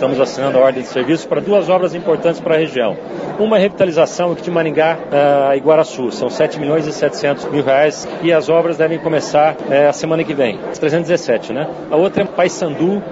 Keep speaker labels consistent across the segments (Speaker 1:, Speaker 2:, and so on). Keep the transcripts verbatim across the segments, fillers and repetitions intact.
Speaker 1: Estamos assinando a ordem de serviço para duas obras importantes para a região. Uma é a revitalização aqui de Maringá a Iguaraçu, são sete milhões e setecentos mil reais e as obras devem começar é, a semana que vem, trezentos e dezessete, né? A outra é Paissandu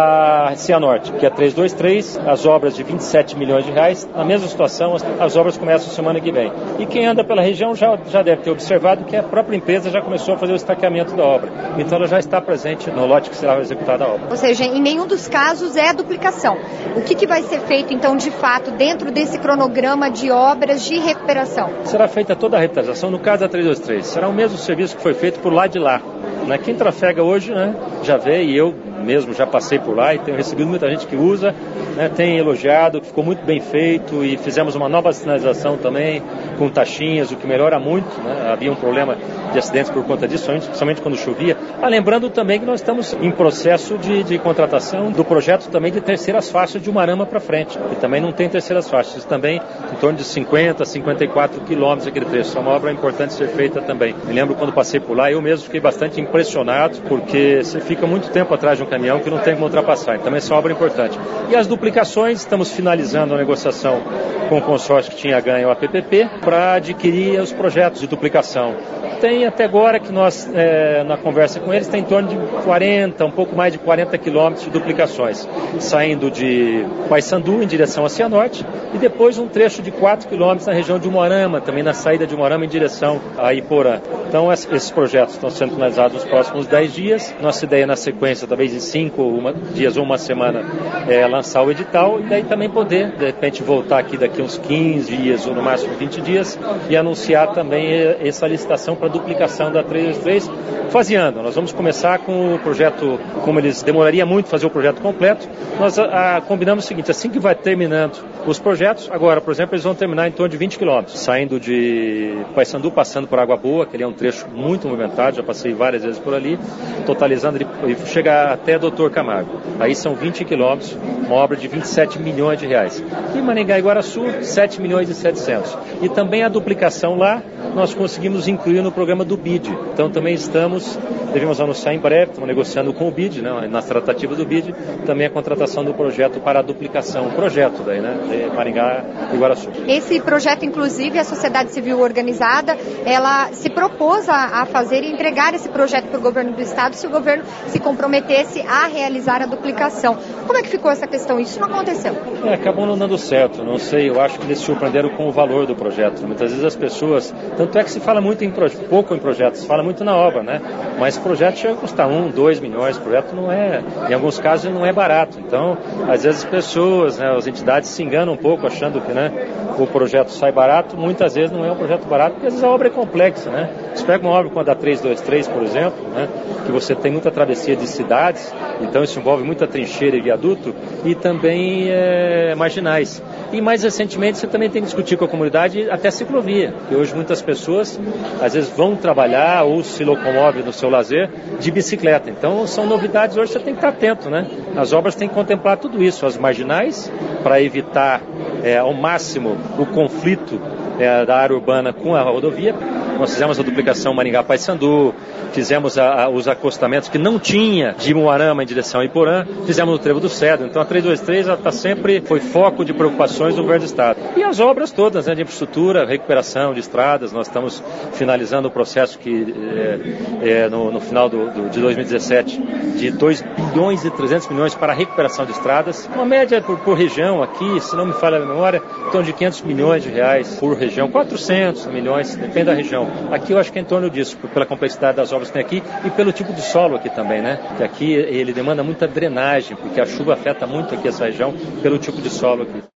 Speaker 1: a Cianorte, que é trezentos e vinte e três, as obras de vinte e sete milhões de reais, na mesma situação, as, as obras começam semana que vem. E quem anda pela região já, já deve ter observado que a própria empresa já começou a fazer o estaqueamento da obra, então ela já está presente no lote que será executada a obra.
Speaker 2: Ou seja, em nenhum dos casos é a duplicação. O que, que vai ser feito, então, de fato, dentro desse cronograma de obras de recuperação?
Speaker 1: Será feita toda a revitalização, no caso da trezentos e vinte e três. Será o mesmo serviço que foi feito por lá de lá. Né? Quem trafega hoje, né, já vê, e eu mesmo já passei por lá e tenho recebido muita gente que usa, né, tem elogiado, que ficou muito bem feito e fizemos uma nova sinalização também com taxinhas, o que melhora muito, né? Havia um problema de acidentes por conta disso, principalmente quando chovia. Ah, lembrando também que nós estamos em processo de, de contratação do projeto também de terceiras faixas de Umuarama para frente, que também não tem terceiras faixas, isso também em torno de cinquenta, cinquenta e quatro quilômetros aquele trecho, é uma obra importante ser feita também. Me lembro quando passei por lá, eu mesmo fiquei bastante impressionado, porque você fica muito tempo atrás de um caminhão que não tem como ultrapassar, então essa obra é importante. E as duplicações, estamos finalizando a negociação com o consórcio que tinha ganho a P P P para adquirir os projetos de duplicação. Tem até agora que nós, é, na conversa com eles, tem em torno de quarenta, um pouco mais de quarenta quilômetros de duplicações, saindo de Paissandu em direção a Cianorte e depois um trecho de quatro quilômetros na região de Umuarama, também na saída de Umuarama em direção a Iporã. Então esses projetos estão sendo finalizados nos próximos dez dias. Nossa ideia na sequência, talvez em cinco uma, dias ou uma semana, é lançar o edital e daí também poder, de repente, voltar aqui daqui uns quinze dias ou no máximo vinte dias e anunciar também essa licitação para duplicação da trezentos e três, faseando. Nós vamos começar com o projeto, como eles demoraria muito fazer o projeto completo, nós a, a, combinamos o seguinte, assim que vai terminando os projetos, agora, por exemplo, eles vão terminar em torno de vinte quilômetros, saindo de Paissandu, passando por Água Boa, que ali é um trecho muito movimentado, já passei várias vezes por ali, totalizando e chegar até doutor Camargo. Aí são vinte quilômetros, uma obra de vinte e sete milhões de reais. E Maringá e Iguaraçu, sete milhões e setecentos. E também a duplicação lá, nós conseguimos incluir no programa do B I D. Então também estamos, devemos anunciar em breve, estamos negociando com o B I D, né, nas tratativas do B I D, também a contratação do projeto para a duplicação, projeto daí, né, de Maringá e Iguaraçu.
Speaker 2: Esse projeto, inclusive, a sociedade civil organizada, ela se propôs a, a fazer e entregar esse projeto para o governo do estado se o governo se comprometesse a realizar a duplicação. Como é que ficou essa questão? Isso não aconteceu?
Speaker 1: É, acabou não dando certo, não sei, eu acho que eles se surpreenderam com o valor do projeto. Muitas vezes as pessoas, tanto é que se fala muito em projeto, pouco em projetos, se fala muito na obra, né? Mas o projeto chega a custar um, dois milhões, o projeto não é, em alguns casos não é barato. Então, às vezes as pessoas, né, as entidades se enganam um pouco achando que, né, o projeto sai barato, muitas vezes não é um projeto barato, porque às vezes a obra é complexa, né? Você pega uma obra como a da trezentos e vinte e três, por exemplo, né, que você tem muita travessia de cidades, então isso envolve muita trincheira e viaduto e também é, marginais. E mais recentemente você também tem que discutir com a comunidade até ciclovia, porque hoje muitas pessoas às vezes vão trabalhar ou se locomovem no seu lazer de bicicleta. Então são novidades, hoje você tem que estar atento, né? As obras têm que contemplar tudo isso, as marginais, para evitar é, ao máximo o conflito é, da área urbana com a rodovia. Nós fizemos a duplicação Maringá-Paissandu, fizemos a, a, os acostamentos que não tinha de Umuarama em direção a Iporã, fizemos no Trevo do Cedro. Então a trezentos e vinte e três está sempre, foi foco de preocupações do governo do estado. E as obras todas, né, de infraestrutura, recuperação de estradas, nós estamos finalizando o processo que é, é, no, no final do, do, de dois mil e dezessete de dois bilhões e trezentos milhões para a recuperação de estradas. Uma média por, por região aqui, se não me falha a memória, em torno de quinhentos milhões de reais por região, quatrocentos milhões, depende da região. Aqui eu acho que é em torno disso, pela complexidade das obras que tem aqui e pelo tipo de solo aqui também, né? Que aqui ele demanda muita drenagem, porque a chuva afeta muito aqui essa região pelo tipo de solo aqui.